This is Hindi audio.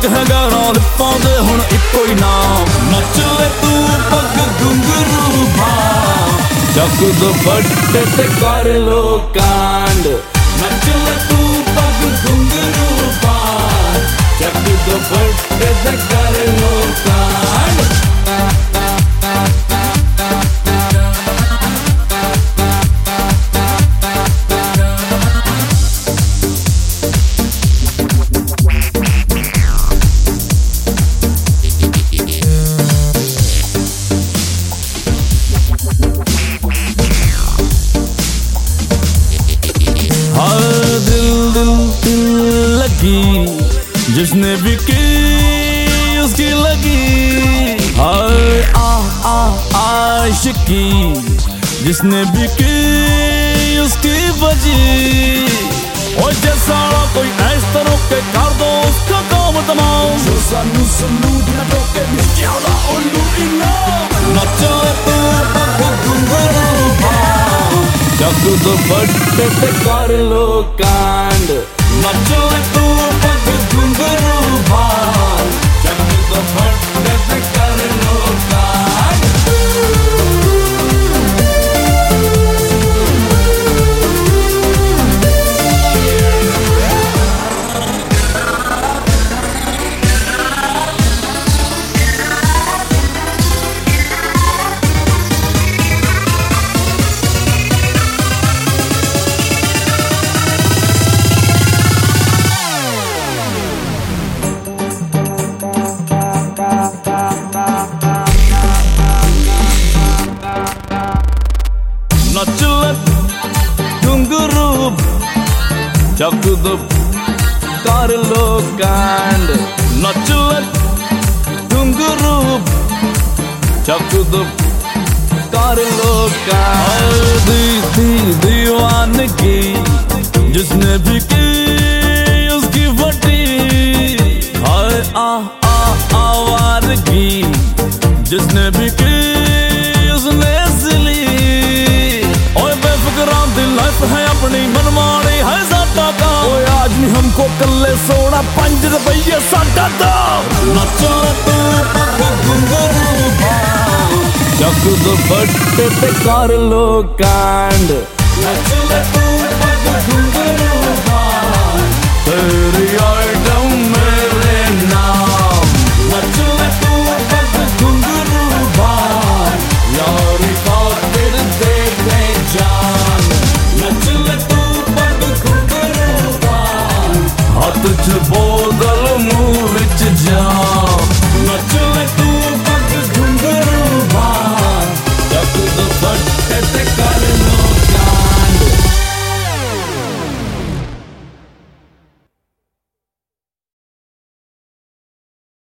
है गैरों लिप्पों दे हुण इक्को ही नाम। नच ले तू पग घुंघरू भाव, चक दुपट्टे ते कर लो कांड। नच ले तू पग घुंघरू भाव, चक दुपट्टे ते कर लो कांड। जिसने भी की उसकी लगी, हाय आशिकी जिसने भी की उसकी बजी। और जैसा कोई इस तरह के कर दो उसका काम तमाम। जो सानू सलूट न टोके मिस्टियाला उल्लू इनाम। नचो तू पग घुंघरू भाव, चक दुपट्टे ते कर लो कांड। नचो तू पग घुंघरू भाव, चक दुपट्टे ते कर लो कांड। नच ले घुंघरू चक दुप कर लो कांड। नच ले घुंघरू चक दुप कर लो कांड। दीवानगी जिसने भी की उसकी फटी, हाय आवारगी जिसने भी की उसने सिली। लाइफ है अपनी मनमानी है साडा काम। ओए आज नहीं हमको कल्ले सोना 5 रुपये साडा दाम। नचो तू पग घुंघरू भाव, चक दुपट्टे ते कर लो कांड।